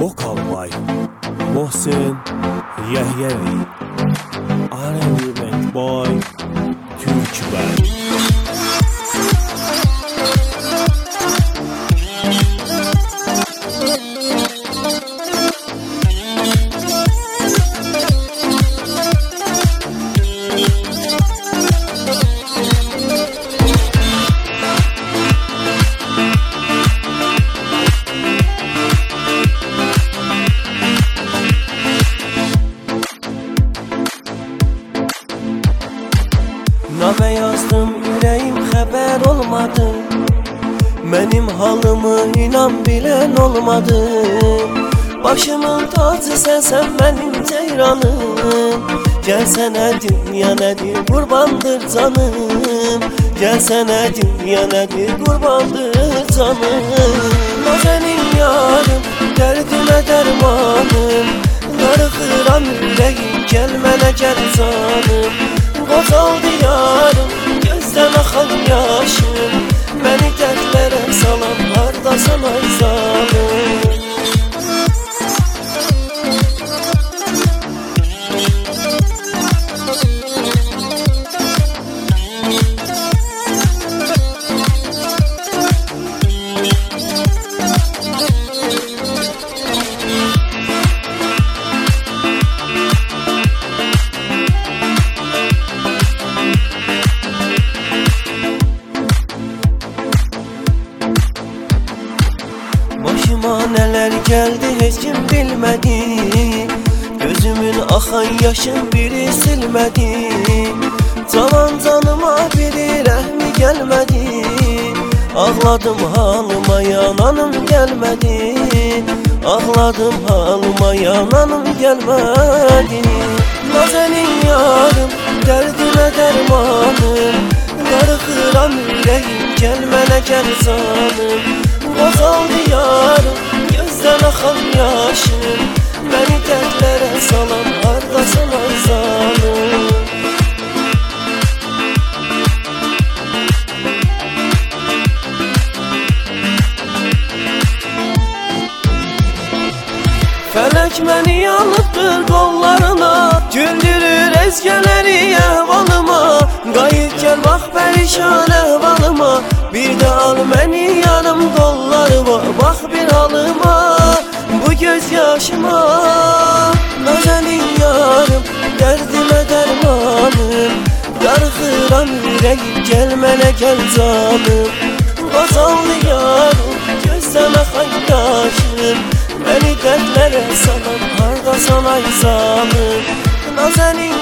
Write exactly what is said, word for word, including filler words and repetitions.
Vokal by Mohsen Yahyavi, arrangement by Türkmen. Name yazdım, yüreğim haber olmadı. Benim halımı inan bilen olmadı. Başımın tacı sensen benim ceyranım. Gelsene dünya nedir kurbandır canım. Gelsene dünya nedir kurbandır canım. O senin yarım, derdime dermanım. Darıkıram yüreğim, gelmene gel canım. Kozal diyarım, gözden akan yaşım. Beni dertlere salan hardasın ay zalim. Başıma neler geldi hiç kim bilmedi. Gözümün akan yaşın biri silmedi. Canan canıma biri rehmi gelmedi. Ağladım halıma yananım gelmedi. Ağladım halıma yananım gelmedi. Nazenin yarım, derdime dermanım. Darıkıram yüreğim, gelmene gel canım. Kozal diyarım, gözden akan yaşım. Beni dertlere salan hardasın ay zalim. Felek beni yanıttır kollarına, güldürür ezgeleri ehvalıma. Gayet gel bak perişan ehvalıma. Bir de al beni yanım kollarıma. Bak bir halıma, bu gözyaşıma. Nazenin yarım, derdime dermanım. Darıkıram yüreğim, gelmene gel canım. Kozallı yarım, gözden akan yaşım. Beni dertlere salan hardasın ay zalim. Nazenin